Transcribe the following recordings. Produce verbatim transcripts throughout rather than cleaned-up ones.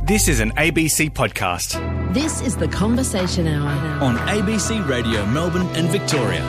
This is an A B C podcast. This is The Conversation Hour. On A B C Radio Melbourne and Victoria.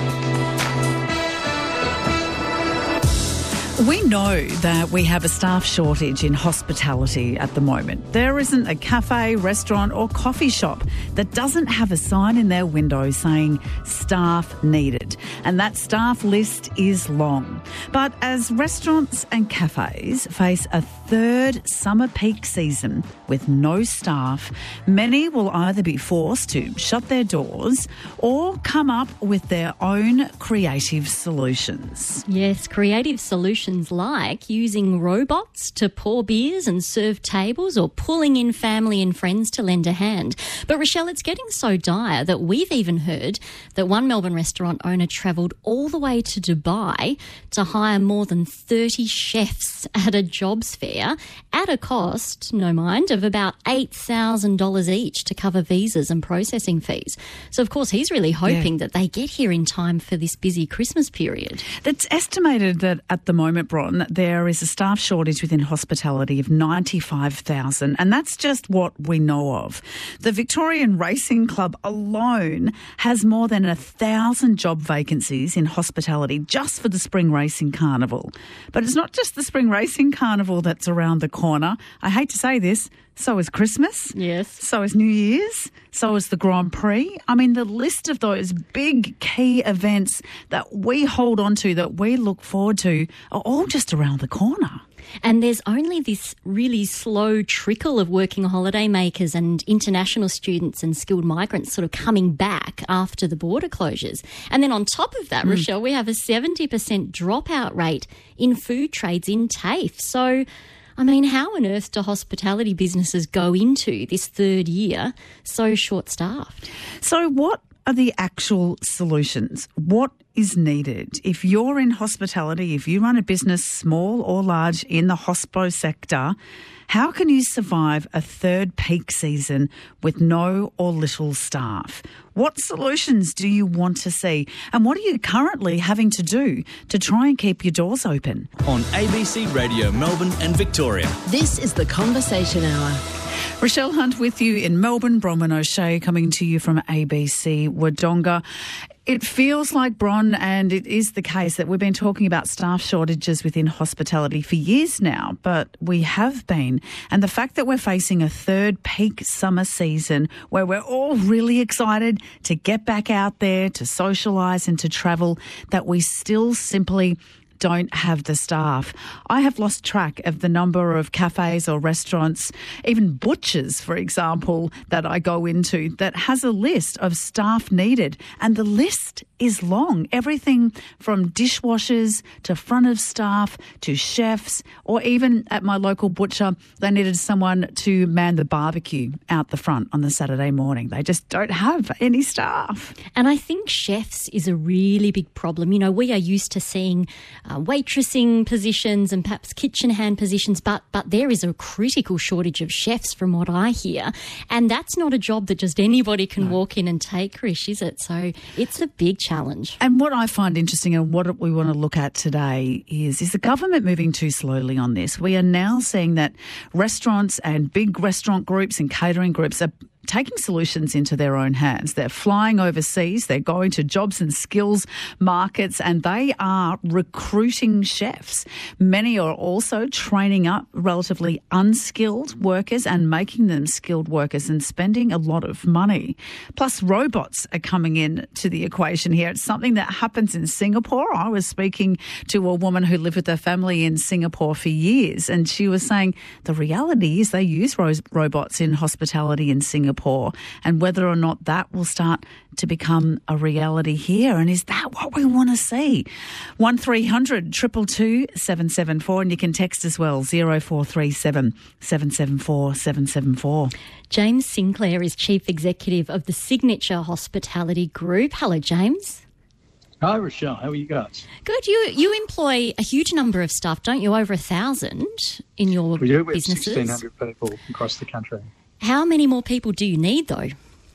We know that we have a staff shortage in hospitality at the moment. There isn't a cafe, restaurant or coffee shop that doesn't have a sign in their window saying staff needed. And that staff list is long. But as restaurants and cafes face a third summer peak season with no staff, many will either be forced to shut their doors or come up with their own creative solutions. Yes, creative solutions like using robots to pour beers and serve tables or pulling in family and friends to lend a hand. But Rochelle, it's getting so dire that we've even heard that one Melbourne restaurant owner travelled all the way to Dubai to hire more than thirty chefs at a jobs fair at a cost, no mind, of about eight thousand dollars each to cover visas and processing fees. So, of course, he's really hoping yeah. that they get here in time for this busy Christmas period. It's estimated that at the moment, Bron, there is a staff shortage within hospitality of ninety-five thousand, and that's just what we know of. The Victorian Racing Club alone has more than a thousand job vacancies in hospitality just for the Spring Racing Carnival. But it's not just the Spring Racing Carnival that's around the corner. I hate to say this, so is Christmas. Yes. So is New Year's. So is the Grand Prix. I mean, the list of those big key events that we hold on to, that we look forward to, are all just around the corner. And there's only this really slow trickle of working holiday makers and international students and skilled migrants sort of coming back after the border closures. And then on top of that, mm. Rochelle, we have a seventy percent dropout rate in food trades in TAFE. So, I mean, how on earth do hospitality businesses go into this third year so short-staffed? So what are the actual solutions? What is needed? If you're in hospitality, if you run a business, small or large, in the hospo sector, how can you survive a third peak season with no or little staff? What solutions do you want to see? And what are you currently having to do to try and keep your doors open? On A B C Radio Melbourne and Victoria. This is The Conversation Hour. Rochelle Hunt with you in Melbourne, Bronwyn O'Shea coming to you from A B C Wodonga. It feels like, Bron, and it is the case, that we've been talking about staff shortages within hospitality for years now, but we have been. And the fact that we're facing a third peak summer season where we're all really excited to get back out there, to socialise and to travel, that we still simply don't have the staff. I have lost track of the number of cafes or restaurants, even butchers, for example, that I go into that has a list of staff needed. And the list is long. Everything from dishwashers to front of staff to chefs, or even at my local butcher, they needed someone to man the barbecue out the front on the Saturday morning. They just don't have any staff. And I think chefs is a really big problem. You know, we are used to seeing Uh, waitressing positions and perhaps kitchen hand positions, but but there is a critical shortage of chefs from what I hear. And that's not a job that just anybody can no. walk in and take, Rish, is it? So it's a big challenge. And what I find interesting and what we want to look at today is, is the government moving too slowly on this? We are now seeing that restaurants and big restaurant groups and catering groups are taking solutions into their own hands. They're flying overseas, they're going to jobs and skills markets, and they are recruiting chefs. Many are also training up relatively unskilled workers and making them skilled workers and spending a lot of money. Plus, robots are coming in to the equation here. It's something that happens in Singapore. I was speaking to a woman who lived with her family in Singapore for years, and she was saying the reality is they use ro- robots in hospitality in Singapore. And whether or not that will start to become a reality here. And is that what we want to see? one three hundred two two two seven seven four, and you can text as well, zero four three seven seven seven four seven seven four. James Sinclair is Chief Executive of the Signature Hospitality Group. Hello, James. Hi, Rochelle. How are you guys? Good. You you employ a huge number of staff, don't you? Over a thousand in your we do. We have businesses. sixteen hundred people across the country. How many more people do you need, though?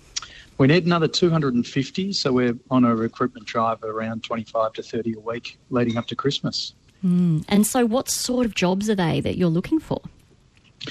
We need another two hundred fifty, so we're on a recruitment drive of around twenty-five to thirty a week leading up to Christmas. Mm. And so what sort of jobs are they that you're looking for?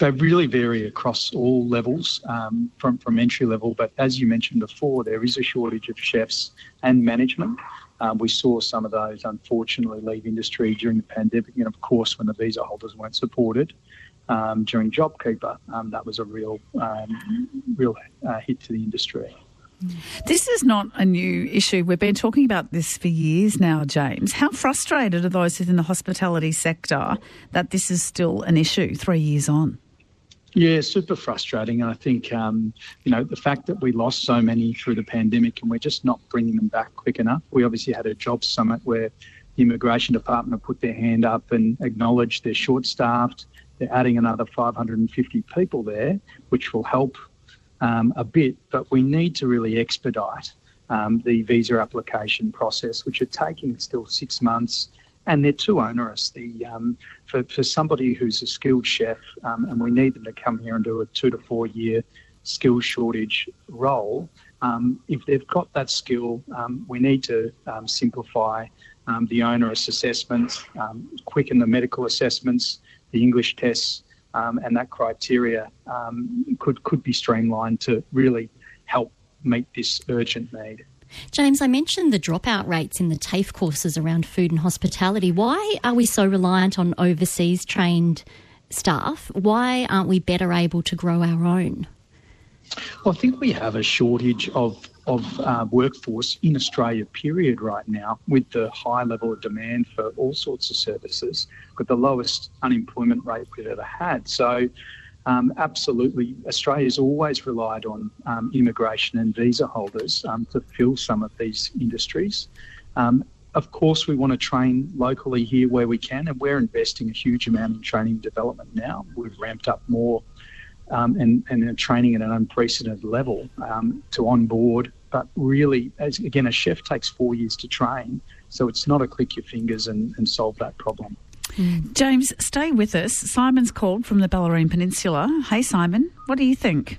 They really vary across all levels, um, from, from entry level. But as you mentioned before, there is a shortage of chefs and management. Um, we saw some of those, unfortunately, leave industry during the pandemic. And, of course, when the visa holders weren't supported um, during JobKeeper, um, that was a real, um, real uh, hit to the industry. This is not a new issue. We've been talking about this for years now, James. How frustrated are those within the hospitality sector that this is still an issue three years on? Yeah, super frustrating. I think, um, you know, the fact that we lost so many through the pandemic and we're just not bringing them back quick enough. We obviously had a jobs summit where the Immigration Department have put their hand up and acknowledged they're short-staffed. They're adding another five hundred fifty people there, which will help um, a bit. But we need to really expedite um, the visa application process, which are taking still six months. And they're too onerous. The um, for, for somebody who's a skilled chef, um, and we need them to come here and do a two to four year skills shortage role. Um, if they've got that skill, um, we need to um, simplify um, the onerous assessments, um, quicken the medical assessments, the English tests, um, and that criteria um, could could be streamlined to really help meet this urgent need. James, I mentioned the dropout rates in the TAFE courses around food and hospitality. Why are we so reliant on overseas trained staff? Why aren't we better able to grow our own? Well, I think we have a shortage of of uh, workforce in Australia, period, right now, with the high level of demand for all sorts of services, with the lowest unemployment rate we've ever had. So, Um, absolutely, Australia's always relied on um, immigration and visa holders um, to fill some of these industries. Um, of course, we want to train locally here where we can, and we're investing a huge amount in training and development now. We've ramped up more um, and, and are training at an unprecedented level um, to onboard. But really, as, again, a chef takes four years to train, so it's not a click your fingers and, and solve that problem. Mm. James, stay with us. Simon's called from the Bellarine Peninsula. Hey, Simon, what do you think?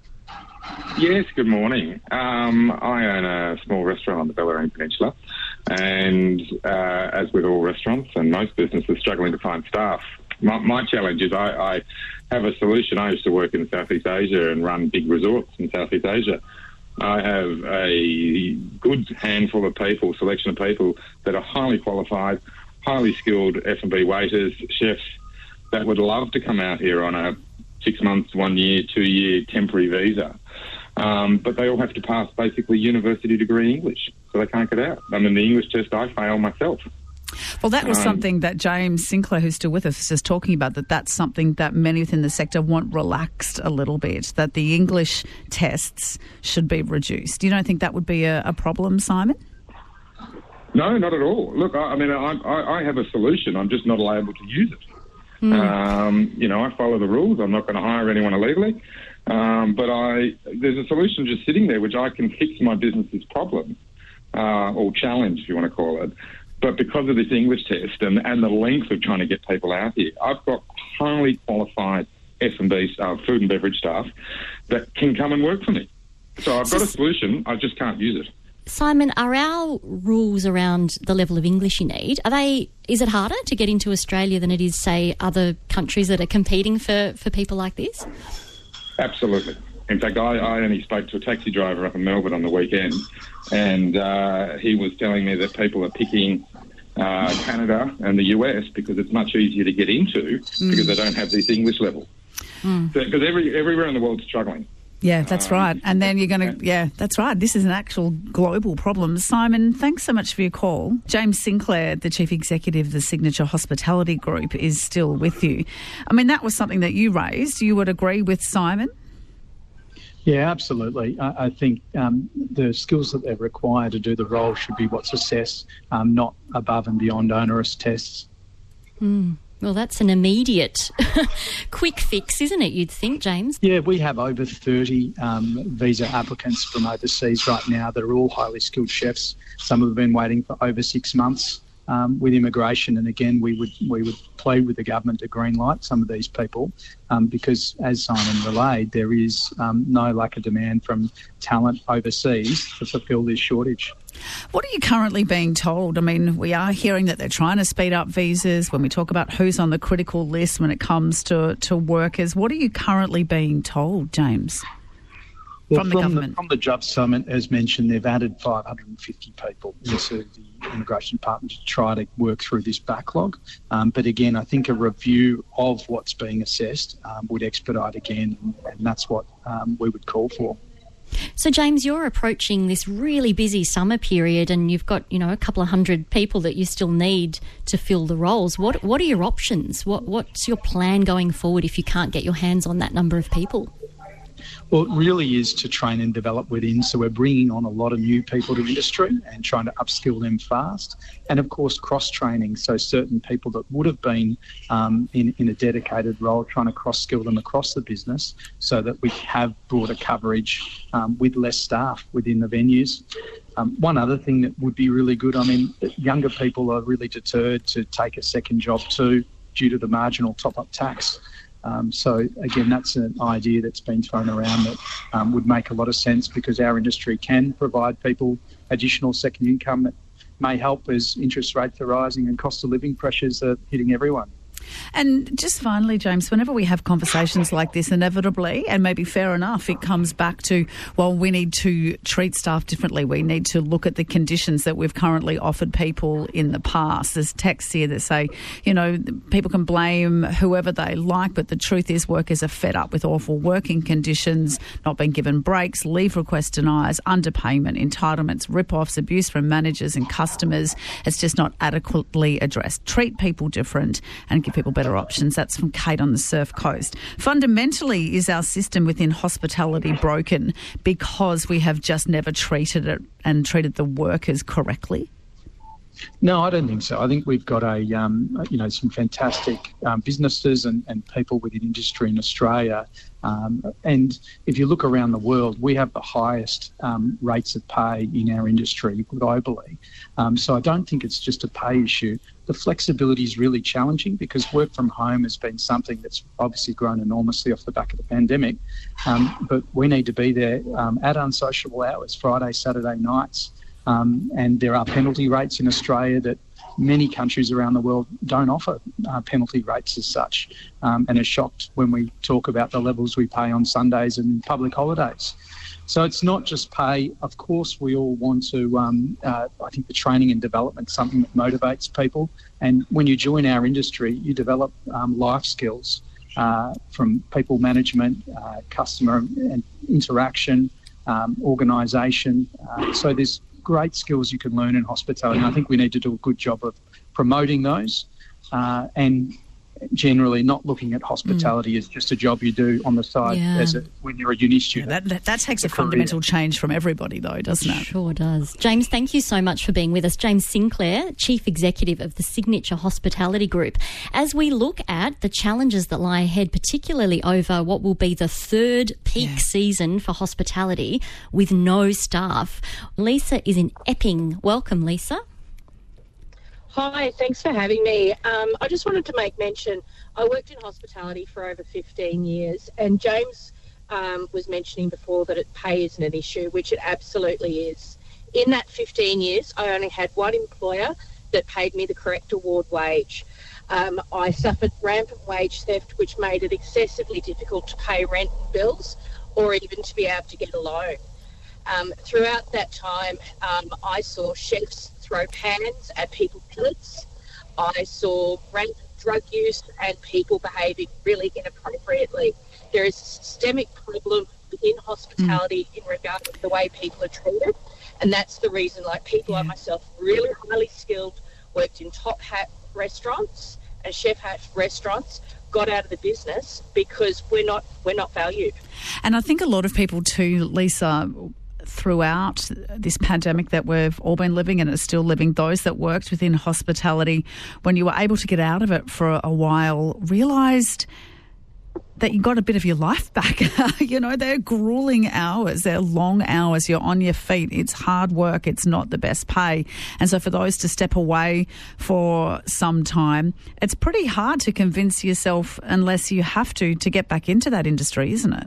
Yes, good morning. Um, I own a small restaurant on the Bellarine Peninsula, and uh, as with all restaurants and most businesses, struggling to find staff. My, my challenge is I, I have a solution. I used to work in Southeast Asia and run big resorts in Southeast Asia. I have a good handful of people, selection of people that are highly qualified, highly skilled F and B waiters, chefs that would love to come out here on a six months, one year, two year temporary visa. Um, but they all have to pass basically university degree English, so they can't get out. I mean, the English test I fail myself. Well, that was um, something that James Sinclair, who's still with us, is just talking about, that that's something that many within the sector want relaxed a little bit, that the English tests should be reduced. You don't think that would be a, a problem, Simon? No, not at all. Look, I, I mean, I, I, I have a solution. I'm just not able to use it. Mm. Um, you know, I follow the rules. I'm not going to hire anyone illegally. Um, but I there's a solution just sitting there which I can fix my business's problem, uh, or challenge, if you want to call it. But because of this English test and, and the length of trying to get people out here, I've got highly qualified F and B staff, food and beverage staff, that can come and work for me. So I've got a solution. I just can't use it. Simon, are our rules around the level of English you need, are they, is it harder to get into Australia than it is, say, other countries that are competing for, for people like this? Absolutely. In fact, I, I only spoke to a taxi driver up in Melbourne on the weekend, and uh, he was telling me that people are picking uh, Canada and the U S because it's much easier to get into mm. because they don't have this English level. Mm. So, because every, everywhere in the world's struggling. Yeah, that's um, right. And then you're going to, yeah, that's right. This is an actual global problem. Simon, thanks so much for your call. James Sinclair, the Chief Executive of the Signature Hospitality Group, is still with you. I mean, that was something that you raised. You would agree with Simon? Yeah, absolutely. I, I think um, the skills that they're required to do the role should be what's assessed, um, not above and beyond onerous tests. Mm. Well, that's an immediate quick fix, isn't it, you'd think, James? Yeah, we have over thirty um, visa applicants from overseas right now that are all highly skilled chefs. Some have been waiting for over six months um, with immigration. And again, we would we would plead with the government to greenlight some of these people um, because, as Simon relayed, there is um, no lack of demand from talent overseas to fulfil this shortage. What are you currently being told? I mean, we are hearing that they're trying to speed up visas. When we talk about who's on the critical list when it comes to, to workers, what are you currently being told, James, well, from the from government? The, from the Jobs Summit, as mentioned, they've added five hundred fifty people into the Immigration Department to try to work through this backlog. Um, but again, I think a review of what's being assessed um, would expedite again, and that's what um, we would call for. So, James, you're approaching this really busy summer period and you've got, you know, a couple of hundred people that you still need to fill the roles. What What are your options? What What's your plan going forward if you can't get your hands on that number of people? Well, it really is to train and develop within. So we're bringing on a lot of new people to industry and trying to upskill them fast. And, of course, cross-training. So certain people that would have been um, in, in a dedicated role, trying to cross-skill them across the business so that we have broader coverage um, with less staff within the venues. Um, one other thing that would be really good, I mean, younger people are really deterred to take a second job too due to the marginal top-up tax. Um, so, again, that's an idea that's been thrown around that um, would make a lot of sense because our industry can provide people additional second income that may help as interest rates are rising and cost of living pressures are hitting everyone. And just finally, James, whenever we have conversations like this, inevitably, and maybe fair enough, it comes back to, well, we need to treat staff differently. We need to look at the conditions that we've currently offered people in the past. There's texts here that say, you know, people can blame whoever they like, but the truth is workers are fed up with awful working conditions, not being given breaks, leave request deniers, underpayment, entitlements, rip-offs, abuse from managers and customers. It's just not adequately addressed. Treat people different and give people better options. That's from Kate on the Surf Coast. Fundamentally, is our system within hospitality broken because we have just never treated it and treated the workers correctly? No, I don't think so. I think we've got a, um, you know, some fantastic um, businesses and, and people within industry in Australia. Um, and if you look around the world, we have the highest um, rates of pay in our industry globally. Um, so I don't think it's just a pay issue. The flexibility is really challenging because work from home has been something that's obviously grown enormously off the back of the pandemic. Um, but we need to be there um, at unsociable hours, Friday, Saturday nights. Um, and there are penalty rates in Australia that many countries around the world don't offer uh, penalty rates as such, um, and are shocked when we talk about the levels we pay on Sundays and public holidays. So it's not just pay. Of course, we all want to, um, uh, I think the training and development is something that motivates people. And when you join our industry, you develop um, life skills uh, from people management, uh, customer and interaction, um, organisation. Uh, so there's great skills you can learn in hospitality. And I think we need to do a good job of promoting those uh, and generally not looking at hospitality mm. as just a job you do on the side yeah. as a, when you're a uni student. Yeah, that, that, that takes a, a fundamental change from everybody though, doesn't it? Sure does. James, thank you so much for being with us. James Sinclair, Chief Executive of the Signature Hospitality Group. As we look at the challenges that lie ahead, particularly over what will be the third peak yeah. season for hospitality with no staff, Lisa is in Epping. Welcome, Lisa. Hi, thanks for having me. Um, I just wanted to make mention, I worked in hospitality for over fifteen years, and James um, was mentioning before that it pay isn't an issue, which it absolutely is. In that fifteen years, I only had one employer that paid me the correct award wage. Um, I suffered rampant wage theft, which made it excessively difficult to pay rent and bills or even to be able to get a loan. Um, throughout that time, um, I saw chefs throw pans at people's pillets. I saw rampant drug use and people behaving really inappropriately. There is a systemic problem within hospitality mm. in regard to the way people are treated, and that's the reason, like people yeah. like myself, really highly skilled, worked in top hat restaurants and chef hat restaurants, got out of the business because we're not we're not valued. And I think a lot of people too, Lisa, throughout this pandemic that we've all been living and are still living, those that worked within hospitality, when you were able to get out of it for a while, realised that you got a bit of your life back. You know, they're grueling hours. They're long hours. You're on your feet. It's hard work. It's not the best pay. And so for those to step away for some time, it's pretty hard to convince yourself, unless you have to, to get back into that industry, isn't it?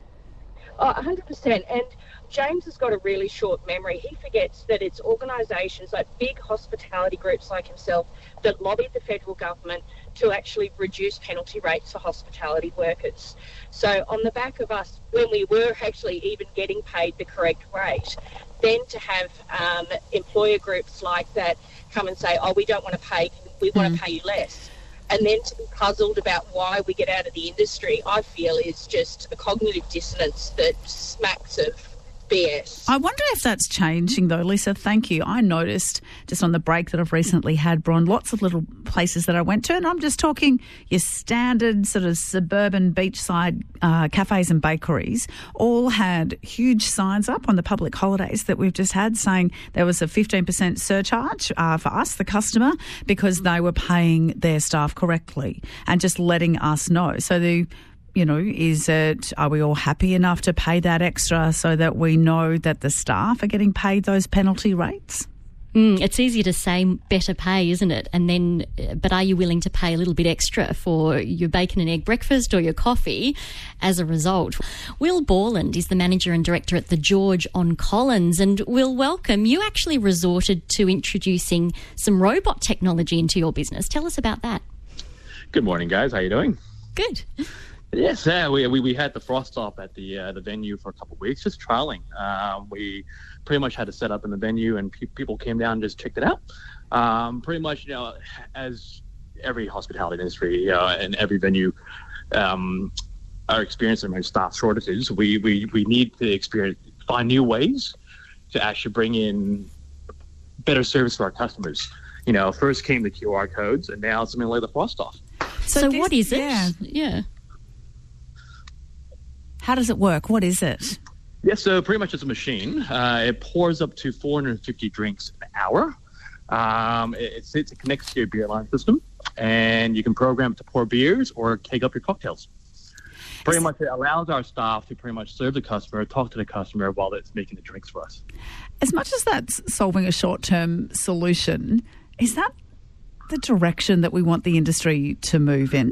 Oh, one hundred percent. And James has got a really short memory. He forgets that it's organisations like big hospitality groups like himself that lobbied the federal government to actually reduce penalty rates for hospitality workers. So on the back of us, when we were actually even getting paid the correct rate, then to have um, employer groups like that come and say, oh, we don't want to pay, we want Mm. to pay you less. And then to be puzzled about why we get out of the industry, I feel is just a cognitive dissonance that smacks of B S. I wonder if that's changing, though, Lisa. Thank you. I noticed just on the break that I've recently had, Bron, lots of little places that I went to, and I'm just talking your standard sort of suburban beachside uh, cafes and bakeries, all had huge signs up on the public holidays that we've just had saying there was a fifteen percent surcharge uh, for us, the customer, because they were paying their staff correctly and just letting us know. So the You know, is it, are we all happy enough to pay that extra so that we know that the staff are getting paid those penalty rates? Mm, it's easier to say better pay, isn't it? And then, but are you willing to pay a little bit extra for your bacon and egg breakfast or your coffee as a result? Will Borland is the manager and director at the George on Collins. And Will, welcome. You actually resorted to introducing some robot technology into your business. Tell us about that. Good morning, guys. How you doing? Good. Yes, yeah, we, we we had the frost off at the uh, the venue for a couple of weeks, just trialing. Um, we pretty much had to set up in the venue, and pe- people came down and just checked it out. Um, pretty much, you know, as every hospitality industry, you know, and every venue um, are experiencing staff shortages. We, we we need to experience find new ways to actually bring in better service for our customers. You know, first came the Q R codes, and now something like the frost off. So, So what this- is it? yeah. yeah. How does it work? What is it? Yes, so pretty much it's a machine. Uh, it pours up to four hundred fifty drinks an hour. Um, it, it, it connects to your beer line system, and you can program it to pour beers or keg up your cocktails. Pretty much it allows our staff to pretty much serve the customer, talk to the customer while it's making the drinks for us. As much as that's solving a short-term solution, is that the direction that we want the industry to move in?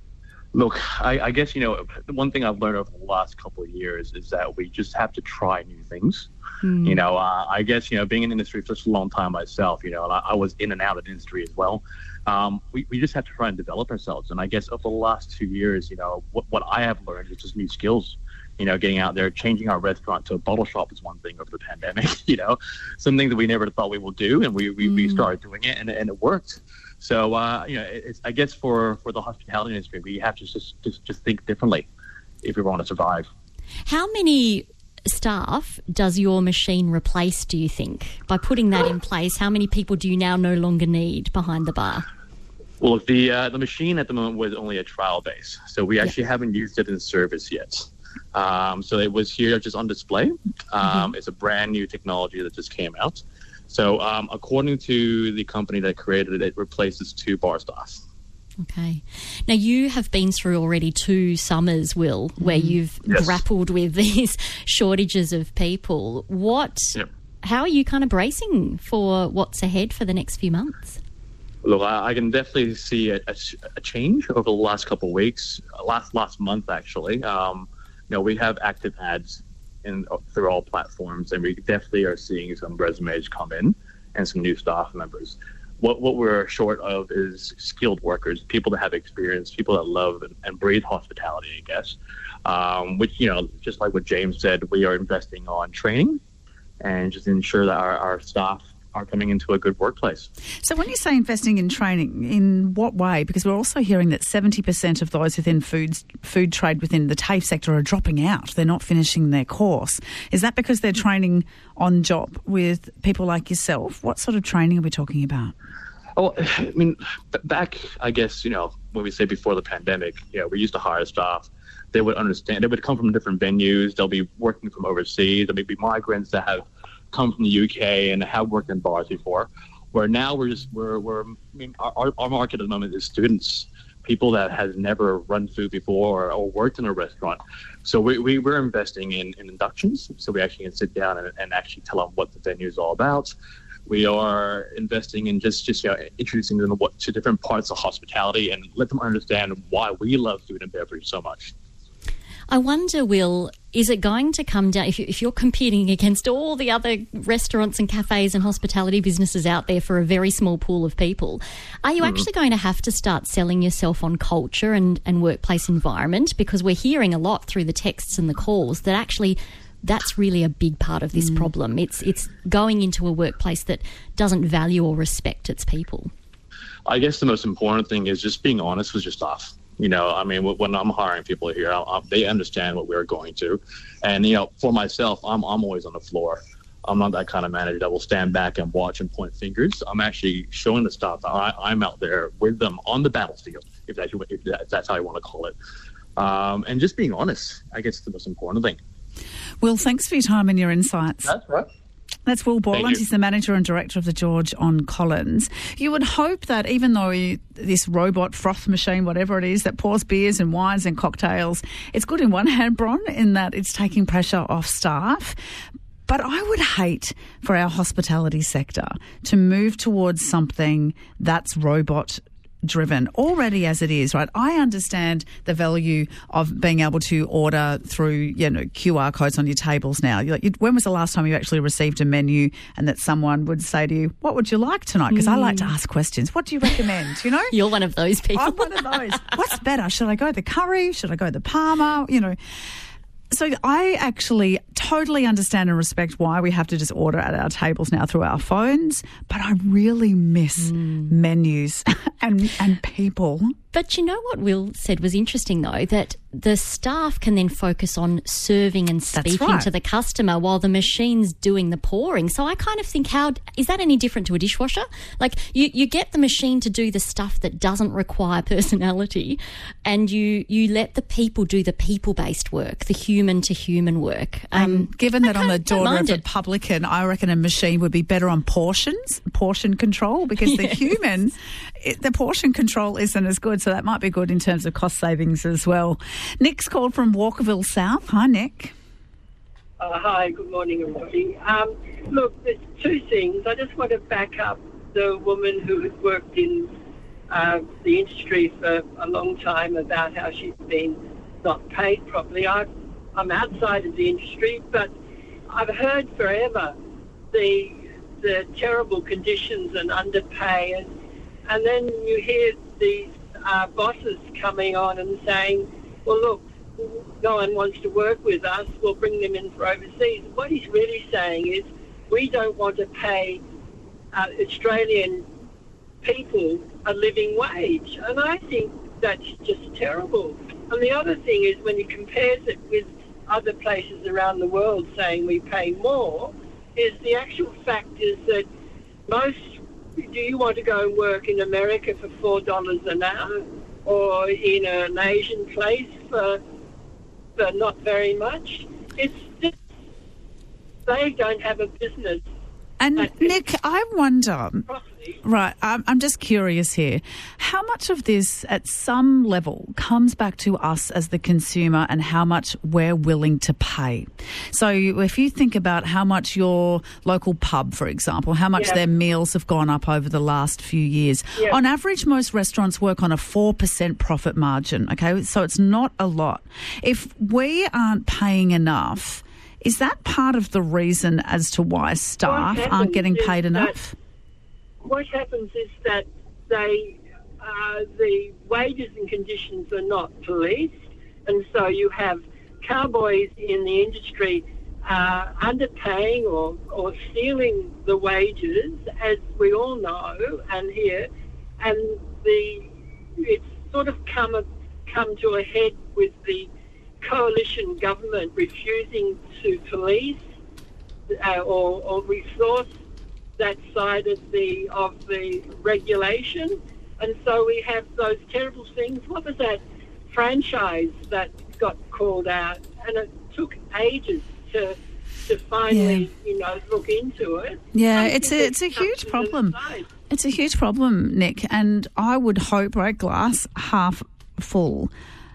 Look, I, I guess, you know, the one thing I've learned over the last couple of years is that we just have to try new things. Mm. You know, uh, I guess, you know, being in the industry for such a long time myself, you know, and I, I was in and out of the industry as well. Um, we, we just have to try and develop ourselves. And I guess over the last two years, you know, what, what I have learned is just new skills. You know, getting out there, changing our restaurant to a bottle shop is one thing over the pandemic, you know, something that we never thought we would do. And we, we, mm. we started doing it, and, and it worked. So, uh, you know, it's, I guess for, for the hospitality industry, we have to just, just just think differently if we want to survive. How many staff does your machine replace, do you think? By putting that in place, how many people do you now no longer need behind the bar? Well, the uh, the machine at the moment was only a trial base, so we actually yeah. haven't used it in service yet. Um, so it was here just on display. Um, mm-hmm. It's a brand new technology that just came out. So um, according to the company that created it, it replaces two bar staff. Okay. Now, you have been through already two summers, Will, where you've yes. grappled with these shortages of people. What? Yep. How are you kind of bracing for what's ahead for the next few months? Look, I, I can definitely see a, a, a change over the last couple of weeks, last last month actually. Um, you know, we have active ads in through all platforms, and we definitely are seeing some resumes come in and some new staff members. What what we're short of is skilled workers, people that have experience, people that love and, and breathe hospitality, I guess. Um, which, you know, just like what James said, we are investing on training and just ensure that our, our staff are coming into a good workplace. So when you say investing in training, in what way? Because we're also hearing that seventy percent of those within food, food trade within the TAFE sector are dropping out. They're not finishing their course. Is that because they're training on job with people like yourself? What sort of training are we talking about? Oh, I mean, back, I guess, you know, when we say before the pandemic, you know, we used to hire staff. They would understand. They would come from different venues. They'll be working from overseas. There may be migrants that have come from the U K and have worked in bars before, where now we're just we're we're I mean our, our market at the moment is students people that has never run food before or, or worked in a restaurant. So we, we we're investing in, in inductions, so we actually can sit down and, and actually tell them what the venue is all about. We are investing in just just you know, introducing them to, what, to different parts of hospitality and let them understand why we love food and beverage so much. I wonder, Will, is it going to come down, if, you, if you're competing against all the other restaurants and cafes and hospitality businesses out there for a very small pool of people, are you mm. actually going to have to start selling yourself on culture and, and workplace environment? Because we're hearing a lot through the texts and the calls that actually that's really a big part of this mm. problem. It's, it's going into a workplace that doesn't value or respect its people. I guess the most important thing is just being honest with your staff. You know, I mean, when I'm hiring people here, I, I, they understand what we're going to. And, you know, for myself, I'm I'm always on the floor. I'm not that kind of manager that will stand back and watch and point fingers. I'm actually showing the staff that I, I'm out there with them on the battlefield, if that's, if that's how you want to call it. Um, and just being honest, I guess, is the most important thing. Will, thanks for your time and your insights. That's right. That's Will Borland. He's the manager and director of the George on Collins. You would hope that even though you, this robot froth machine, whatever it is, that pours beers and wines and cocktails, it's good in one hand, Bron, in that it's taking pressure off staff. But I would hate for our hospitality sector to move towards something that's robot driven already as it is, right? I understand the value of being able to order through, you know, Q R codes on your tables now. You're like, when was the last time you actually received a menu and that someone would say to you, what would you like tonight? Because mm. I like to ask questions. What do you recommend? You know? You're one of those people. I'm one of those. What's better? Should I go the curry? Should I go the Parma? You know. So I actually totally understand and respect why we have to just order at our tables now through our phones, but I really miss mm. menus and and people. But you know what Will said was interesting, though, that the staff can then focus on serving and speaking right. to the customer while the machine's doing the pouring. So I kind of think, how is that any different to a dishwasher? Like, you, you get the machine to do the stuff that doesn't require personality, and you, you let the people do the people-based work, the human-to-human work. Um, um, given that I'm a daughter of a publican, I reckon a machine would be better on portions, portion control, because yes. the human, it, the portion control isn't as good. So that might be good in terms of cost savings as well. Nick's called from Walkerville South. Hi, Nick. Uh, hi, good morning, everybody. Um, look, there's two things. I just want to back up the woman who had worked in uh, the industry for a long time about how she's been not paid properly. I've, I'm outside of the industry, but I've heard forever the the terrible conditions and underpay, and, and then you hear these Uh, bosses coming on and saying, well, look, no one wants to work with us, we'll bring them in for overseas. What he's really saying is we don't want to pay uh, Australian people a living wage. And I think that's just terrible. And the other thing is when he compares it with other places around the world saying we pay more, is the actual fact is that most do you want to go and work in America for four dollars an hour or in an Asian place for, for not very much? It's just, they don't have a business. And Nick, I wonder, right, I'm, I'm just curious here, how much of this at some level comes back to us as the consumer and how much we're willing to pay? So if you think about how much your local pub, for example, how much yeah. their meals have gone up over the last few years, yeah. on average, most restaurants work on a four percent profit margin, okay? So it's not a lot. If we aren't paying enough, is that part of the reason as to why staff aren't getting paid enough? What happens is that they, uh, the wages and conditions are not policed, and so you have cowboys in the industry uh, underpaying or, or stealing the wages, as we all know and hear, and the it's sort of come a, come to a head with the coalition government refusing to police uh, or, or resource that side of the of the regulation, and so we have those terrible things. What was that franchise that got called out, and it took ages to to finally, yeah. you know, look into it. Yeah, it's a, it's a huge problem. It's a huge problem, Nick, and I would hope, right, glass half full,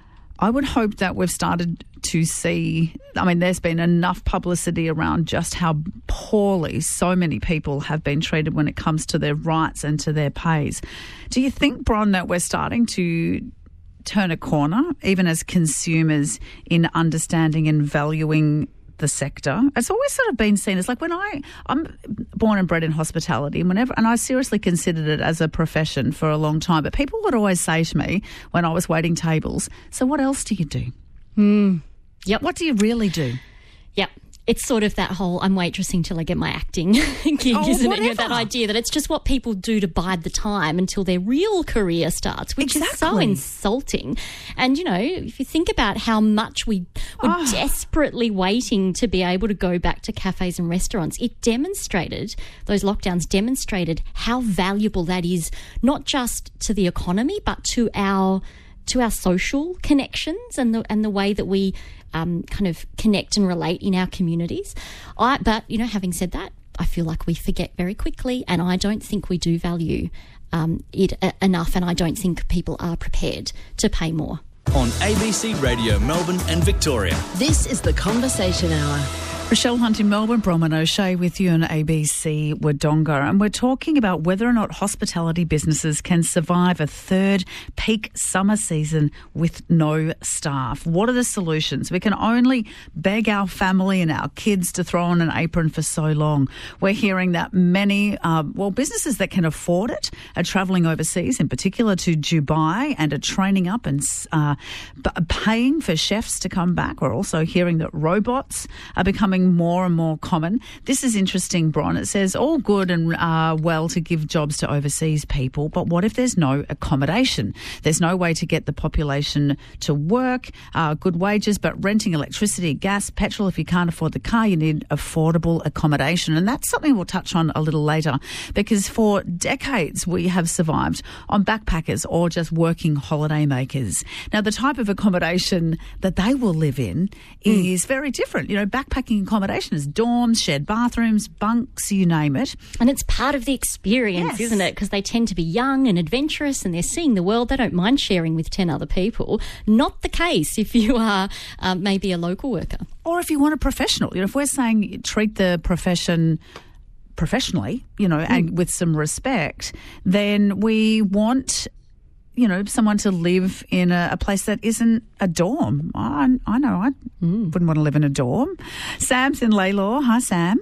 I would hope that we've started to see, I mean, there's been enough publicity around just how poorly so many people have been treated when it comes to their rights and to their pays. Do you think, Bron, that we're starting to turn a corner, even as consumers, in understanding and valuing the sector? It's always sort of been seen as like when I, I'm born and bred in hospitality, and whenever, and I seriously considered it as a profession for a long time, but people would always say to me when I was waiting tables, so what else do you do? Mm. Yep. What do you really do? Yep. It's sort of that whole I'm waitressing till I get my acting gig, oh, isn't whatever. it? You know, that idea that it's just what people do to bide the time until their real career starts, which exactly. is so insulting. And, you know, if you think about how much we were oh. desperately waiting to be able to go back to cafes and restaurants, it demonstrated, those lockdowns demonstrated how valuable that is, not just to the economy, but to our to our social connections and the and the way that we um, kind of connect and relate in our communities. I, but, you know, having said that, I feel like we forget very quickly, and I don't think we do value um, it uh, enough, and I don't think people are prepared to pay more. On A B C Radio Melbourne and Victoria. This is the Conversation Hour. Rochelle Hunt in Melbourne, Bronwyn O'Shea with you on A B C Wodonga, and we're talking about whether or not hospitality businesses can survive a third peak summer season with no staff. What are the solutions? We can only beg our family and our kids to throw on an apron for so long. We're hearing that many, uh, well, businesses that can afford it are travelling overseas, in particular to Dubai, and are training up and uh, b- paying for chefs to come back. We're also hearing that robots are becoming more and more common. This is interesting, Bron. It says all good and uh, well to give jobs to overseas people, but what if there's no accommodation? There's no way to get the population to work, uh, good wages, but renting electricity, gas, petrol. If you can't afford the car, you need affordable accommodation. And that's something we'll touch on a little later, because for decades we have survived on backpackers or just working holiday makers. Now, the type of accommodation that they will live in mm. is very different. You know, backpacking accommodation is dorms, shared bathrooms, bunks, you name it. And it's part of the experience, yes. isn't it? Because they tend to be young and adventurous and they're seeing the world. They don't mind sharing with ten other people. Not the case if you are um, maybe a local worker. Or if you want a professional. You know, if we're saying treat the profession professionally, you know, mm. and with some respect, then we want, you know, someone to live in a, a place that isn't a dorm. I, I know I mm. wouldn't want to live in a dorm. Sam's in Laylaw. Hi, Sam.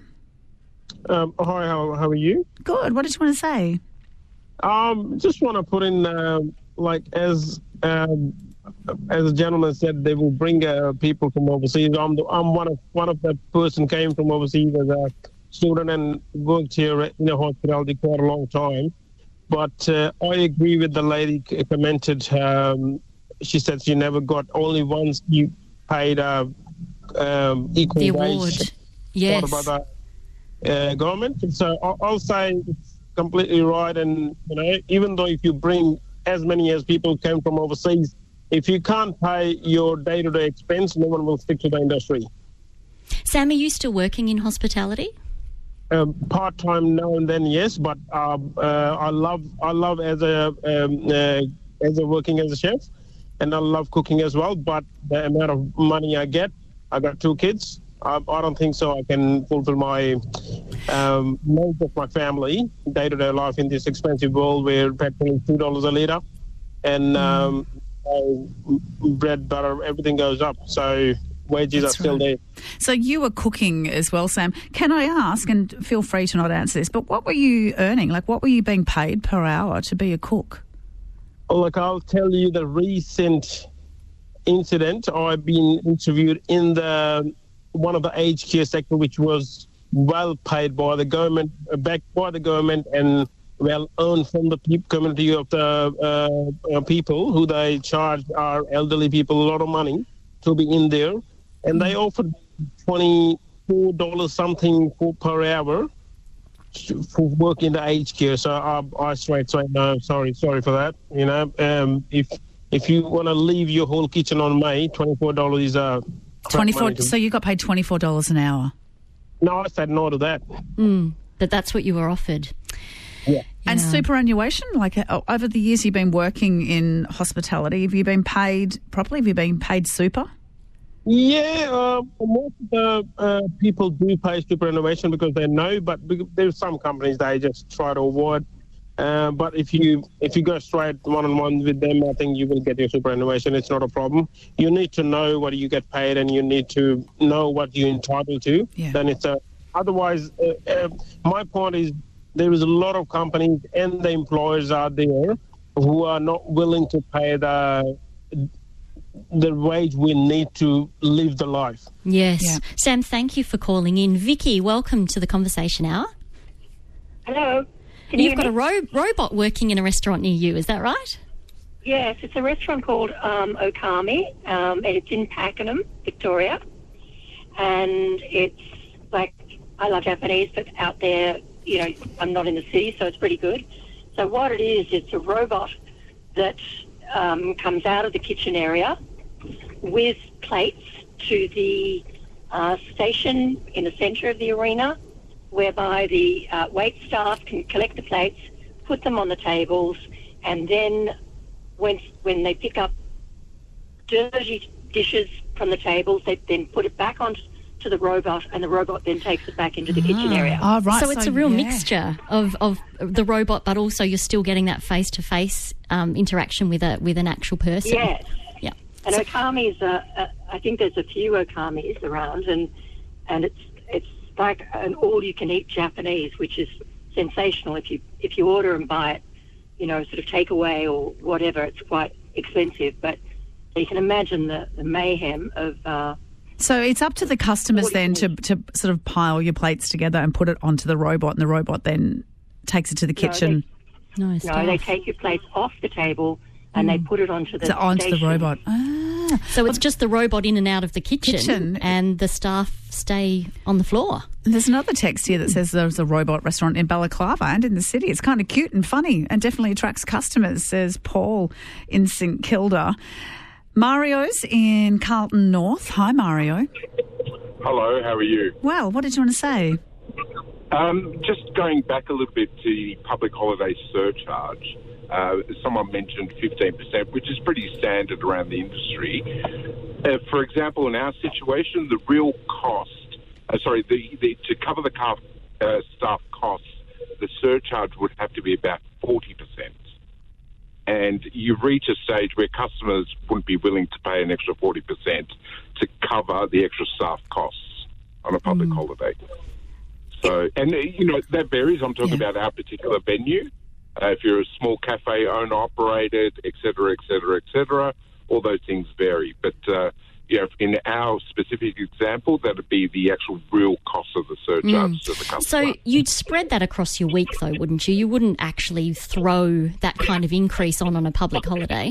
Um, hi, how, how are you? Good. What did you want to say? Um, just want to put in, uh, like, as um, as a gentleman said, they will bring uh, people from overseas. I'm the, I'm one of one of the person came from overseas as a student and worked here in a hospitality quite a long time. But uh, I agree with the lady commented. Um, she said she never got, only once you paid uh, um, equal the wage. award. Yes. By the uh, government. So I'll say it's completely right. And, you know, even though if you bring as many as people came from overseas, if you can't pay your day-to-day expense, no one will stick to the industry. Sam, are you still working in hospitality? Um, part-time now and then, yes, but uh, uh, I love I love as a um, uh, as a working as a chef, and I love cooking as well. But the amount of money I get, I got two kids. I, I don't think so. I can fulfill my um, needs of my family, day-to-day life in this expensive world where petrol is two dollars a litre, and um, uh, bread, butter, everything goes up. So. Wages That's are still right. there. So you were cooking as well, Sam. Can I ask, and feel free to not answer this, but what were you earning? Like, what were you being paid per hour to be a cook? Oh, look, I'll tell you the recent incident. I've been interviewed in the one of the aged care sector, which was well paid by the government, backed by the government, and well earned from the pe- community of the uh, uh, people who they charge our elderly people a lot of money to be in there. And they offered twenty-four dollars something for, per hour for work in the aged care. So I, I straight say, no, sorry, sorry for that. You know, um, if if you want to leave your whole kitchen on me, twenty-four dollars is a... twenty-four So you got paid twenty-four dollars an hour? No, I said no to that. Mm, but that's what you were offered. Yeah. And Yeah. superannuation, like uh, over the years you've been working in hospitality, have you been paid properly? Have you been paid super? Yeah, uh, most of the uh, people do pay superannuation because they know, but there's some companies they just try to avoid. Uh, but if you if you go straight one-on-one with them, I think you will get your superannuation. It's not a problem. You need to know what you get paid and you need to know what you're entitled to. Yeah. Then it's a, otherwise, uh, uh, my point is there is a lot of companies and the employers out there who are not willing to pay the the wage we need to live the life. Yes. Yeah. Sam, thank you for calling in. Vicky, welcome to the Conversation Hour. Hello. Can you You've got a ro- robot working in a restaurant near you, is that right? Yes, it's a restaurant called um, Okami, um, and it's in Pakenham, Victoria. And it's like, I love Japanese, but out there, you know, I'm not in the city, so it's pretty good. So what it is, it's a robot that um, comes out of the kitchen area with plates to the uh, station in the centre of the arena, whereby the uh, wait staff can collect the plates, put them on the tables, and then when when they pick up dirty dishes from the tables, they then put it back onto to the robot, and the robot then takes it back into the kitchen area. Oh, right. So it's a real yeah. mixture of, of the robot, but also you're still getting that face-to-face um, interaction with a with an actual person. Yes. Yeah. And Okami's, uh, uh, I think there's a few Okamis around, and and it's it's like an all-you-can-eat Japanese, which is sensational. If you if you order and buy it, you know, sort of takeaway or whatever, it's quite expensive. But you can imagine the, the mayhem of. Uh, So it's up to the customers then to, to sort of pile your plates together and put it onto the robot, and the robot then takes it to the kitchen. No, Nice they, no, stuff. they take your plates off the table and they put it onto the So onto the station. robot. Ah. So it's just the robot in and out of the kitchen, Kitchen. and the staff stay on the floor. There's another text here that says there's a robot restaurant in Balaclava and in the city. It's kind of cute and funny and definitely attracts customers, says Paul in St Kilda. Mario's in Carlton North. Hi, Mario. Hello, how are you? Well, what did you want to say? Um, just going back a little bit to the public holiday surcharge, uh, someone mentioned fifteen percent, which is pretty standard around the industry. Uh, for example, in our situation, the real cost, uh, sorry, the, the, to cover the car, uh, staff costs, the surcharge would have to be about forty percent. And you reach a stage where customers wouldn't be willing to pay an extra forty percent to cover the extra staff costs on a public mm. holiday. So, and, you know, that varies. I'm talking yeah. about our particular venue. Uh, if you're a small cafe owner-operated, et cetera, et cetera, et cetera, all those things vary. But, uh, you know, in our specific example, that would be the actual real cost of the surcharge mm. to the customer. So you'd spread that across your week, though, wouldn't you? You wouldn't actually throw that kind of increase on on a public holiday?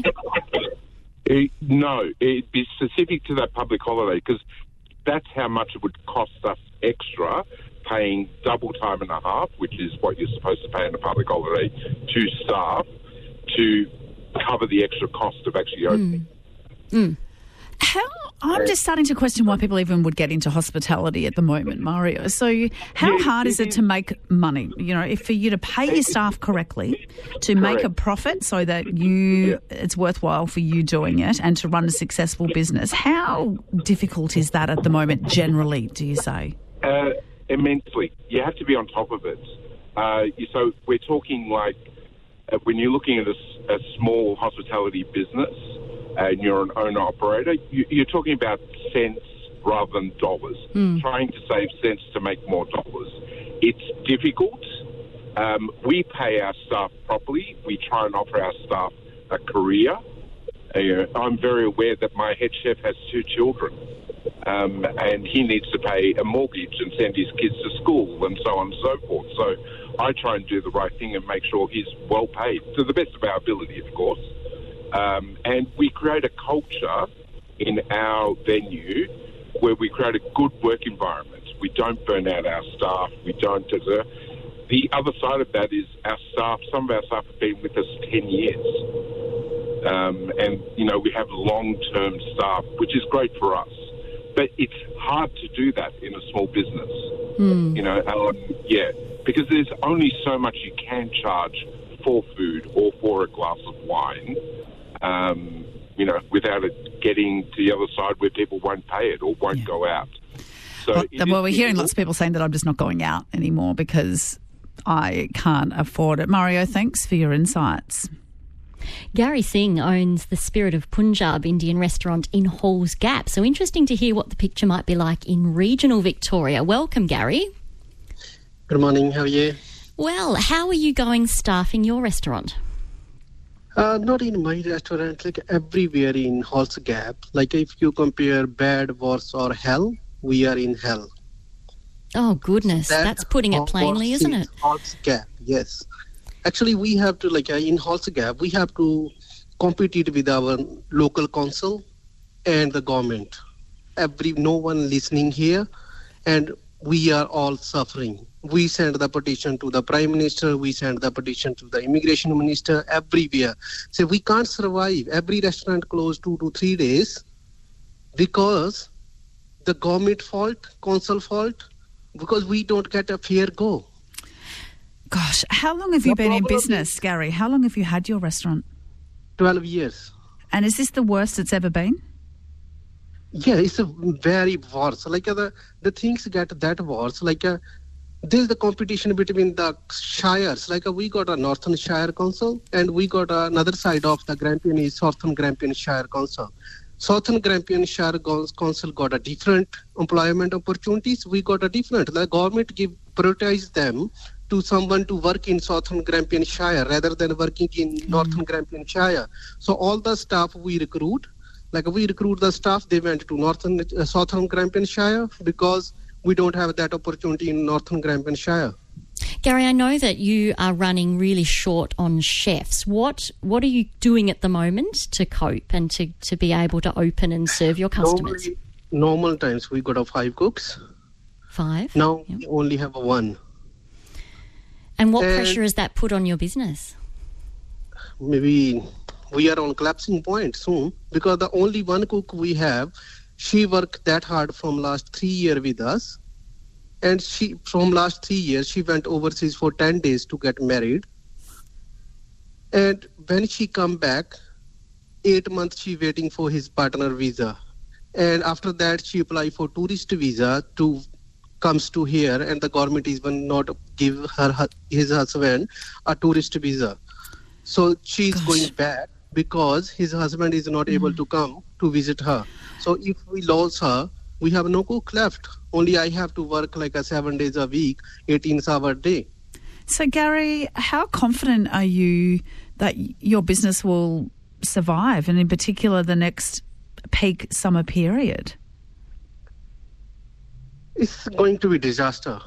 It, no, it'd be specific to that public holiday because that's how much it would cost us extra, paying double time and a half, which is what you're supposed to pay on a public holiday, to staff to cover the extra cost of actually opening. Mm. Mm. How I'm just starting to question why people even would get into hospitality at the moment, Mario. So how yeah, hard is it to make money? You know, if for you to pay your staff correctly, to Correct. make a profit so that you yeah. it's worthwhile for you doing it and to run a successful business, how difficult is that at the moment generally, do you say? Uh, immensely. You have to be on top of it. Uh, so we're talking like uh, when you're looking at a, a small hospitality business, and you're an owner-operator, you, you're talking about cents rather than dollars, mm. trying to save cents to make more dollars. It's difficult. Um, we pay our staff properly. We try and offer our staff a career. Uh, I'm very aware that my head chef has two children, um, and he needs to pay a mortgage and send his kids to school and so on and so forth. So I try and do the right thing and make sure he's well paid, to the best of our ability, of course. Um, and we create a culture in our venue where we create a good work environment. We don't burn out our staff. We don't. Uh, the other side of that is our staff. Some of our staff have been with us ten years. Um, and, you know, we have long-term staff, which is great for us. But it's hard to do that in a small business. Mm. You know, um, yeah. because there's only so much you can charge for food or for a glass of wine, um, you know, without it getting to the other side where people won't pay it or won't yeah. go out. So well, well we're hearing lots of people saying that I'm just not going out anymore because I can't afford it. Mario, thanks for your insights. Gary Singh owns the Spirit of Punjab Indian restaurant in Halls Gap. So interesting to hear what the picture might be like in regional Victoria. Welcome, Gary. Good morning. How are you? Well, how are you going staffing your restaurant? Uh, not in my restaurant, like everywhere in Halls Gap. Like if you compare bad, worse or hell, we are in hell. Oh, goodness. That That's putting it plainly, isn't it? Halls Gap, yes. Actually, we have to, like uh, in Halls Gap, we have to compete with our local council and the government. Every no one listening here, and we are all suffering. We send the petition to the Prime Minister, we send the petition to the Immigration Minister, everywhere. So we can't survive. Every restaurant closed two to three days because the government fault, council fault, because we don't get a fair go. Gosh, how long have you the been in business, Gary? How long have you had your restaurant? twelve years. And is this the worst it's ever been? Yeah, it's a very worse. Like uh, the, the things get that worse. Like uh, there's the competition between the shires. Like uh, we got a Northern Shire Council and we got uh, another side of the Grampian is Southern Grampian Shire Council. Southern Grampian Shire Council got a different employment opportunities. We got a different. The government give prioritize them to someone to work in Southern Grampian Shire rather than working in mm. Northern Grampian Shire. So all the staff we recruit, like we recruit the staff, they went to Northern uh, Southern Grampian Shire because we don't have that opportunity in Northern Grampian Shire. Gary, I know that you are running really short on chefs. What what are you doing at the moment to cope and to, to be able to open and serve your customers? Normally, normal times we got a five cooks. Five? Now yep. we only have a one. And what and pressure has that put on your business? Maybe we are on collapsing point soon because the only one cook we have, she worked that hard from last three years with us. And she, from last three years, she went overseas for ten days to get married. And when she come back, eight months she waiting for his partner visa. And after that, she apply for tourist visa to comes to here, and the government even not give her his husband a tourist visa. So she's Gosh. going back because his husband is not mm. able to come to visit her. So if we lose her, we have no cook left. Only I have to work like a seven days a week, eighteen hours a day. So Gary, how confident are you that your business will survive, and in particular the next peak summer period? It's going to be disaster.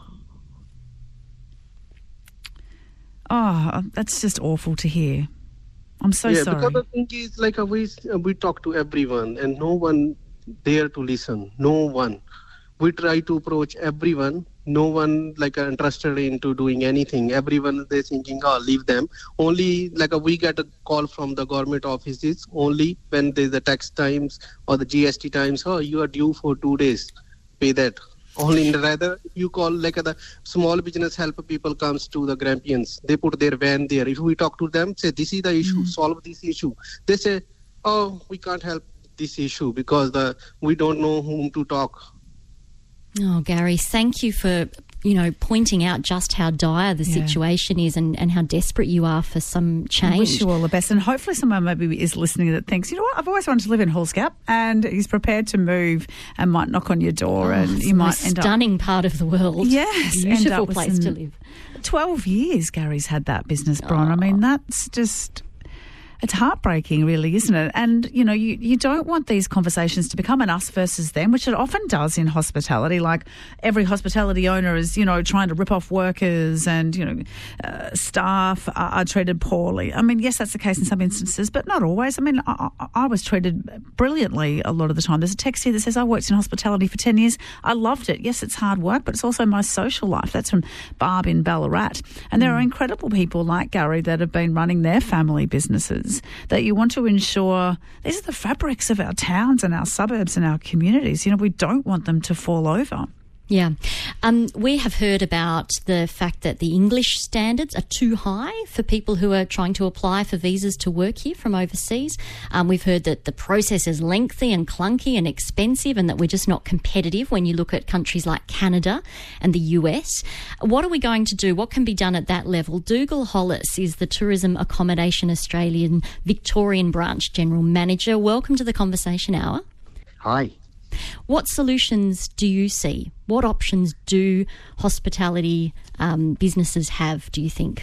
Oh, that's just awful to hear. I'm so yeah, sorry. Yeah, because the thing is, like, uh, we, uh, we talk to everyone and no one there to listen. No one. We try to approach everyone. No one, like, uh, interested into doing anything. Everyone, they're thinking, oh, leave them. Only, like, uh, we get a call from the government offices only when there's the tax times or the G S T times. Oh, you are due for two days. Pay that. Only rather, you call like uh, the small business help people comes to the Grampians. They put their van there. If we talk to them, say, this is the issue, mm. solve this issue. They say, oh, we can't help this issue because the we don't know whom to talk. Oh, Gary, thank you for, you know, pointing out just how dire the yeah. situation is and, and how desperate you are for some change. I wish you all the best. And hopefully someone maybe is listening that thinks, you know what, I've always wanted to live in Halls Gap, and he's prepared to move and might knock on your door oh, and you might end up... stunning part of the world. Yes. Beautiful place to live. twelve years Gary's had that business, Bron. Oh. I mean, that's just... It's heartbreaking, really, isn't it? And, you know, you, you don't want these conversations to become an us versus them, which it often does in hospitality. Like every hospitality owner is, you know, trying to rip off workers and, you know, uh, staff are, are treated poorly. I mean, yes, that's the case in some instances, but not always. I mean, I, I was treated brilliantly a lot of the time. There's a text here that says, I worked in hospitality for ten years. I loved it. Yes, it's hard work, but it's also my social life. That's from Barb in Ballarat. And there are incredible people like Gary that have been running their family businesses, that you want to ensure these are the fabrics of our towns and our suburbs and our communities. You know, we don't want them to fall over. Yeah. Um, we have heard about the fact that the English standards are too high for people who are trying to apply for visas to work here from overseas. Um, we've heard that the process is lengthy and clunky and expensive, and that we're just not competitive when you look at countries like Canada and the U S. What are we going to do? What can be done at that level? Dougal Hollis is the Tourism Accommodation Australian Victorian Branch General Manager. Welcome to the Conversation Hour. Hi. What solutions do you see? What options do hospitality um, businesses have, do you think?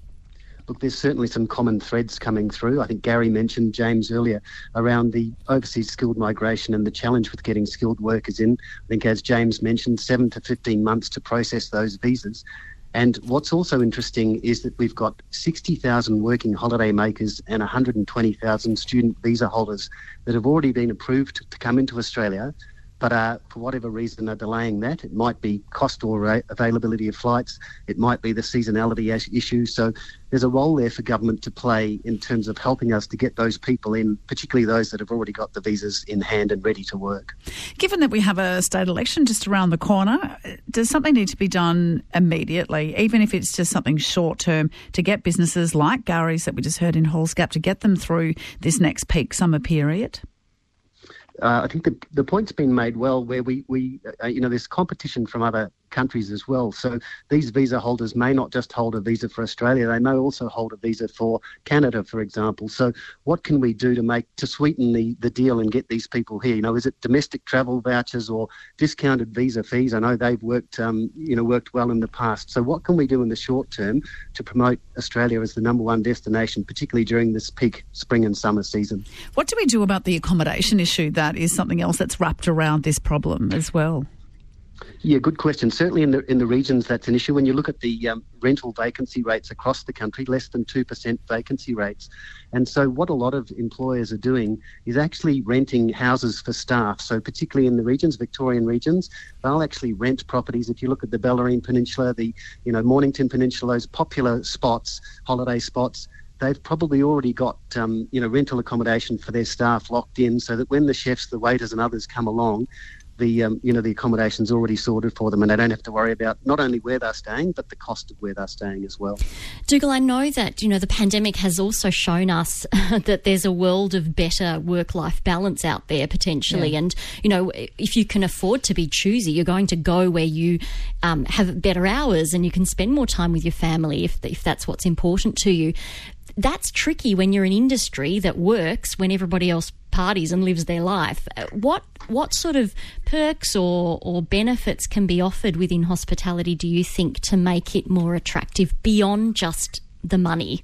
Look, there's certainly some common threads coming through. I think Gary mentioned, James earlier, around the overseas skilled migration and the challenge with getting skilled workers in. I think, as James mentioned, seven to fifteen months to process those visas. And what's also interesting is that we've got sixty thousand working holiday makers and one hundred twenty thousand student visa holders that have already been approved to come into Australia, but uh, for whatever reason are delaying that. It might be cost or uh, availability of flights. It might be the seasonality as- issue. So there's a role there for government to play in terms of helping us to get those people in, particularly those that have already got the visas in hand and ready to work. Given that we have a state election just around the corner, does something need to be done immediately, even if it's just something short-term, to get businesses like Gary's that we just heard in Halls Gap, to get them through this next peak summer period? Uh, I think the the point's been made well, where we, we uh, you know, there's competition from other countries as well. So these visa holders may not just hold a visa for Australia, they may also hold a visa for Canada, for example. So what can we do to make, to sweeten the, the deal and get these people here? You know, is it domestic travel vouchers or discounted visa fees? I know they've worked, um, you know, worked well in the past. So what can we do in the short term to promote Australia as the number one destination, particularly during this peak spring and summer season? What do we do about the accommodation issue? That is something else that's wrapped around this problem as well. Yeah, good question. Certainly in the in the regions that's an issue. When you look at the um, rental vacancy rates across the country, less than two percent vacancy rates. And so what a lot of employers are doing is actually renting houses for staff. So particularly in the regions, Victorian regions, they'll actually rent properties. If you look at the Bellarine Peninsula, the you know Mornington Peninsula, those popular spots, holiday spots, they've probably already got um, you know rental accommodation for their staff locked in, so that when the chefs, the waiters and others come along, the um, you know the accommodation's already sorted for them, and they don't have to worry about not only where they're staying but the cost of where they're staying as well. Dougal, I know that you know the pandemic has also shown us that there's a world of better work-life balance out there potentially, yeah. And you know if you can afford to be choosy, you're going to go where you um, have better hours and you can spend more time with your family if if that's what's important to you. That's tricky when you're an industry that works when everybody else parties and lives their life. What what sort of perks or, or benefits can be offered within hospitality, do you think, to make it more attractive beyond just the money?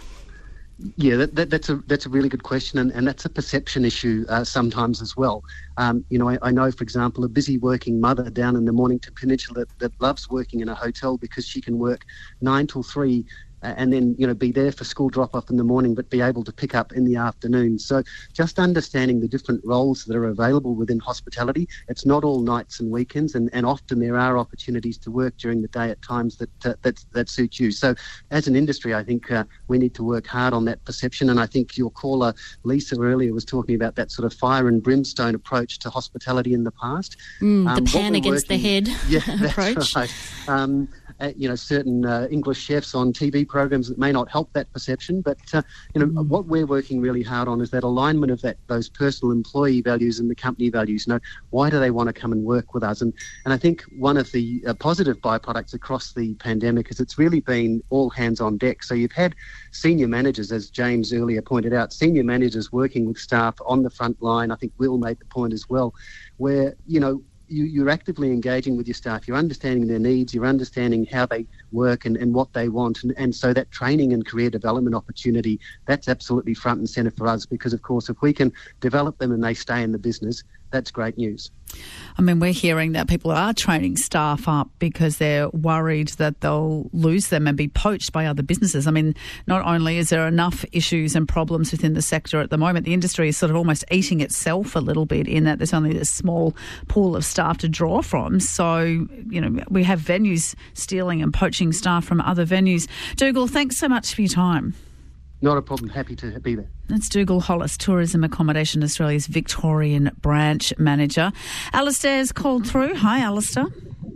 Yeah, that, that, that's a that's a really good question, and, and that's a perception issue uh, sometimes as well. Um, you know, I, I know, for example, a busy working mother down in the Mornington Peninsula that, that loves working in a hotel because she can work nine till three and then, you know, be there for school drop-off in the morning, but be able to pick up in the afternoon. So just understanding the different roles that are available within hospitality. It's not all nights and weekends, and, and often there are opportunities to work during the day at times that uh, that, that suit you. So as an industry, I think uh, we need to work hard on that perception, and I think your caller, Lisa, earlier was talking about that sort of fire and brimstone approach to hospitality in the past. Mm, um, the pan against working, the head yeah, approach. That's right. Um, Uh, you know, certain uh, English chefs on T V programs that may not help that perception. But, uh, you know, mm. what we're working really hard on is that alignment of that those personal employee values and the company values. You know, why do they want to come and work with us? And and I think one of the uh, positive byproducts across the pandemic is it's really been all hands on deck. So you've had senior managers, as James earlier pointed out, senior managers working with staff on the front line. I think Will made the point as well, where, you know, You, you're actively engaging with your staff, you're understanding their needs, you're understanding how they work and, and what they want. And, and so that training and career development opportunity, that's absolutely front and centre for us, because, of course, if we can develop them and they stay in the business, that's great news. I mean, we're hearing that people are training staff up because they're worried that they'll lose them and be poached by other businesses. I mean, not only is there enough issues and problems within the sector at the moment, the industry is sort of almost eating itself a little bit in that there's only this small pool of staff to draw from. So, you know, we have venues stealing and poaching staff from other venues. Dougal, thanks so much for your time. Not a problem. Happy to be there. That's Dougal Hollis, Tourism Accommodation Australia's Victorian Branch Manager. Alistair's called through. Hi, Alistair.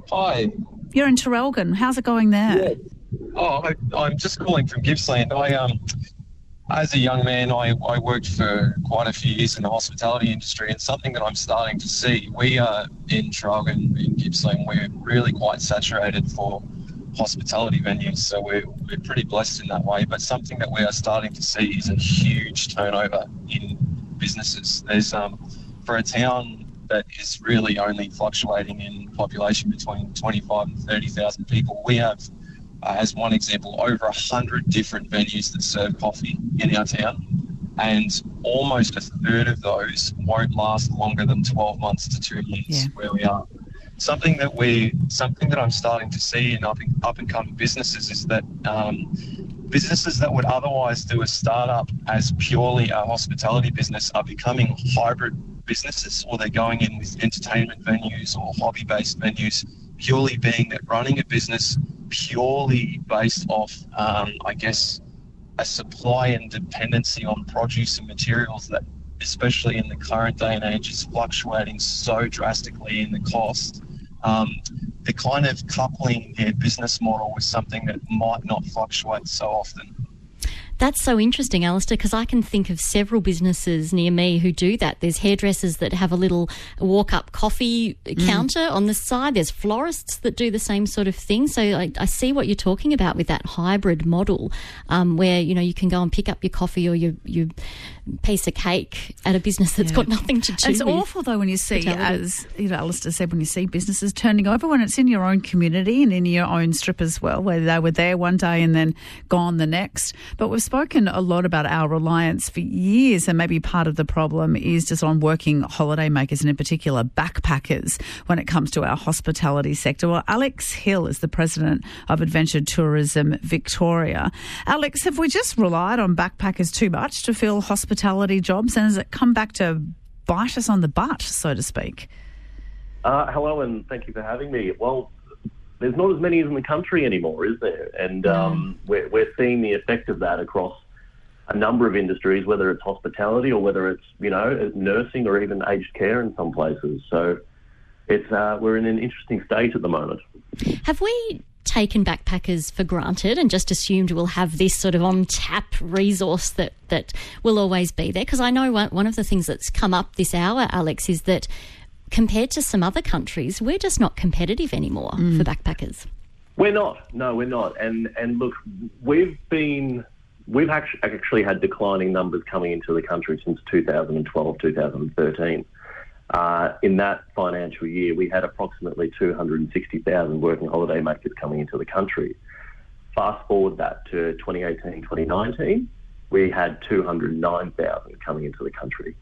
Hi. You're in Traralgon. How's it going there? Yeah. Oh, I, I'm just calling from Gippsland. I, um, as a young man, I, I worked for quite a few years in the hospitality industry, and something that I'm starting to see, we are in Traralgon, in Gippsland, we're really quite saturated for hospitality venues, so we're, we're pretty blessed in that way. But something that we are starting to see is a huge turnover in businesses. There's, um, for a town that is really only fluctuating in population between twenty-five and thirty thousand people, we have, uh, as one example, over one hundred different venues that serve coffee in our town, and almost a third of those won't last longer than twelve months to two years yeah. where we are. Something that we, something that I'm starting to see in up, up and coming businesses is that um, businesses that would otherwise do a startup as purely a hospitality business are becoming hybrid businesses, or they're going in with entertainment venues or hobby-based venues, purely being that running a business purely based off, um, I guess, a supply and dependency on produce and materials that, especially in the current day and age, is fluctuating so drastically in the cost. Um, they're kind of coupling their business model with something that might not fluctuate so often. That's so interesting, Alistair, because I can think of several businesses near me who do that. There's hairdressers that have a little walk-up coffee mm. counter on the side. There's florists that do the same sort of thing. So I, I see what you're talking about with that hybrid model, um, where, you know, you can go and pick up your coffee or your, your piece of cake at a business that's yeah. got nothing to do it's with It's awful, though, when you see, hospitality. as you know, Alistair said, when you see businesses turning over, when it's in your own community and in your own strip as well, where they were there one day and then gone the next. But we've spoken a lot about our reliance for years, and maybe part of the problem is just on working holiday makers and in particular backpackers when it comes to our hospitality sector. Well, Alex Hill is the president of Adventure Tourism Victoria. Alex, have we just relied on backpackers too much to fill hospitality jobs, and has it come back to bite us on the butt, so to speak? Uh, hello, and thank you for having me. Well, there's not as many in the country anymore, is there? And um, we're, we're seeing the effect of that across a number of industries, whether it's hospitality or whether it's, you know, nursing or even aged care in some places. So it's uh, we're in an interesting state at the moment. Have we taken backpackers for granted and just assumed we'll have this sort of on-tap resource that, that will always be there? Because I know one, one of the things that's come up this hour, Alex, is that compared to some other countries, we're just not competitive anymore mm. for backpackers. We're not. No, we're not. And and look, we've been... We've actually had declining numbers coming into the country since two thousand twelve, two thousand thirteen. Uh, in that financial year, we had approximately two hundred sixty thousand working holiday makers coming into the country. Fast forward that to twenty eighteen, twenty nineteen, we had two hundred nine thousand coming into the country.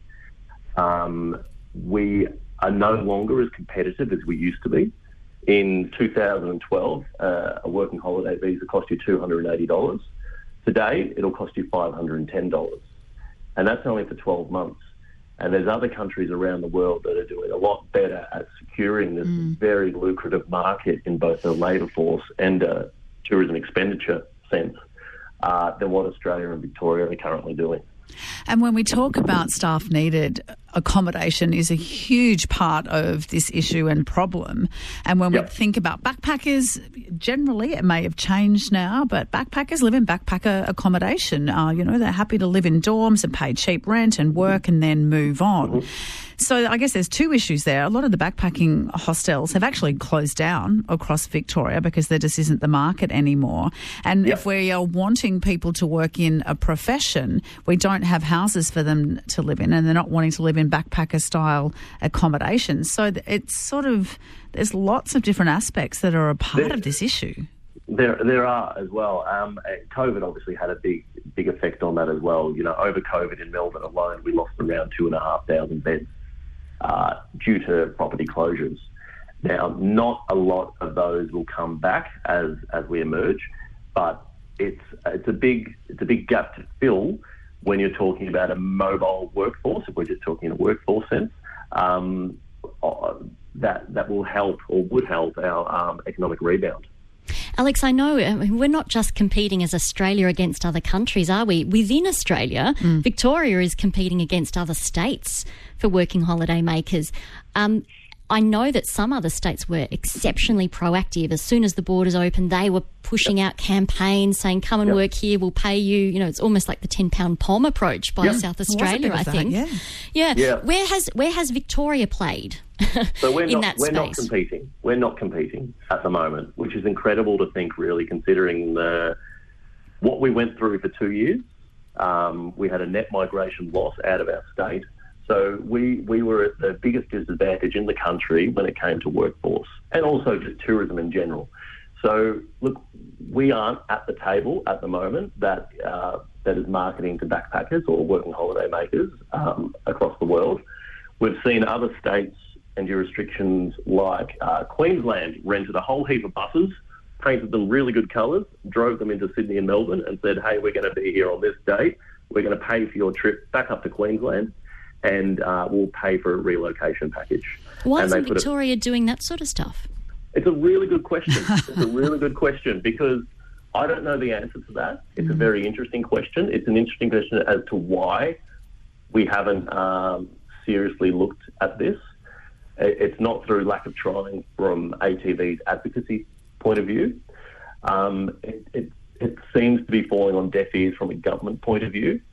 Um, we are no longer as competitive as we used to be. In two thousand twelve, uh, a working holiday visa cost you two hundred eighty dollars. Today, it'll cost you five hundred ten dollars, and that's only for twelve months. And there's other countries around the world that are doing a lot better at securing this mm. very lucrative market in both the labour force and uh, tourism expenditure sense uh, than what Australia and Victoria are currently doing. And when we talk about staff needed, accommodation is a huge part of this issue and problem. And when yep. we think about backpackers, generally it may have changed now, but backpackers live in backpacker accommodation. Uh, you know, they're happy to live in dorms and pay cheap rent and work and then move on. Mm-hmm. So I guess there's two issues there. A lot of the backpacking hostels have actually closed down across Victoria because there just isn't the market anymore. And yep. if we are wanting people to work in a profession, we don't have houses for them to live in, and they're not wanting to live in backpacker-style accommodations. So it's sort of, there's lots of different aspects that are a part there, of this issue. There there are as well. Um, COVID obviously had a big big effect on that as well. You know, over COVID in Melbourne alone, we lost around two and a half thousand beds uh, due to property closures. Now, not a lot of those will come back as as we emerge, but it's it's a big it's a big gap to fill when you're talking about a mobile workforce. If we're just talking in a workforce sense, um, that that will help or would help our um, economic rebound. Alex, I know I mean, we're not just competing as Australia against other countries, are we? Within Australia, mm. Victoria is competing against other states for working holiday makers. Um, I know that some other states were exceptionally proactive. As soon as the borders opened, they were pushing yep. out campaigns saying, come and yep. work here, we'll pay you. You know, it's almost like the ten pound P O M approach by yep. South Australia, I think. That, yeah. yeah. Yeah. Where has where has Victoria played so we're in not, that we're space? We're not competing. We're not competing at the moment, which is incredible to think, really, considering the, what we went through for two years. Um, we had a net migration loss out of our state. So we, we were at the biggest disadvantage in the country when it came to workforce and also just tourism in general. So, look, we aren't at the table at the moment that uh, that is marketing to backpackers or working holiday makers um, across the world. We've seen other states and jurisdictions like uh, Queensland rented a whole heap of buses, painted them really good colours, drove them into Sydney and Melbourne and said, hey, we're going to be here on this date. We're going to pay for your trip back up to Queensland and uh, we'll pay for a relocation package. Why and isn't Victoria doing that sort of stuff? It's a really good question. It's a really good question because I don't know the answer to that. It's a very interesting question. It's an interesting question as to why we haven't um, seriously looked at this. It's not through lack of trying from A T V's advocacy point of view. Um, it, it, it seems to be falling on deaf ears from a government point of view.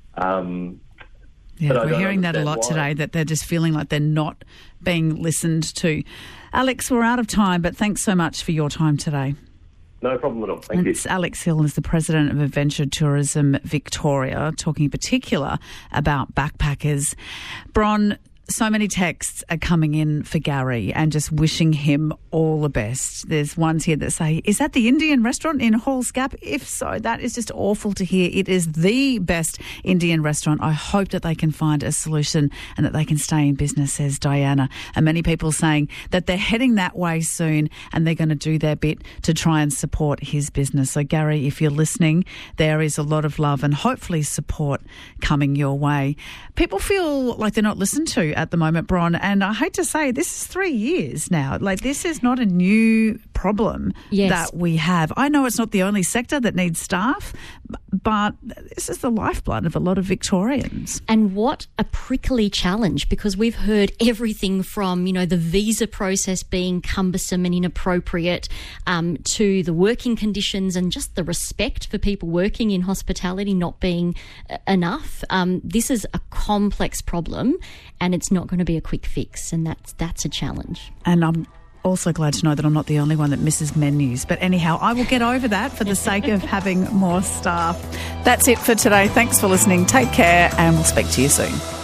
Um, Yeah, we're hearing that a lot why. today, that they're just feeling like they're not being listened to. Alex, we're out of time, but thanks so much for your time today. No problem at all. Thank it's you. Alex Hill is the President of Adventure Tourism Victoria, talking in particular about backpackers. Bron, so many texts are coming in for Gary and just wishing him all the best. There's ones here that say, is that the Indian restaurant in Halls Gap? If so, that is just awful to hear. It is the best Indian restaurant. I hope that they can find a solution and that they can stay in business, says Diana. And many people saying that they're heading that way soon and they're going to do their bit to try and support his business. So, Gary, if you're listening, there is a lot of love and hopefully support coming your way. People feel like they're not listened to at the moment, Bron, and I hate to say, this is three years now. Like, this is not a new problem yes. that we have. I know it's not the only sector that needs staff, but this is the lifeblood of a lot of Victorians. And what a prickly challenge, because we've heard everything from, you know, the visa process being cumbersome and inappropriate um, to the working conditions and just the respect for people working in hospitality not being uh, enough. Um, this is a complex problem and it's not going to be a quick fix, and that's that's a challenge. And I'm also glad to know that I'm not the only one that misses menus. But anyhow, I will get over that for the sake of having more staff. That's it for today. Thanks for listening. Take care and we'll speak to you soon.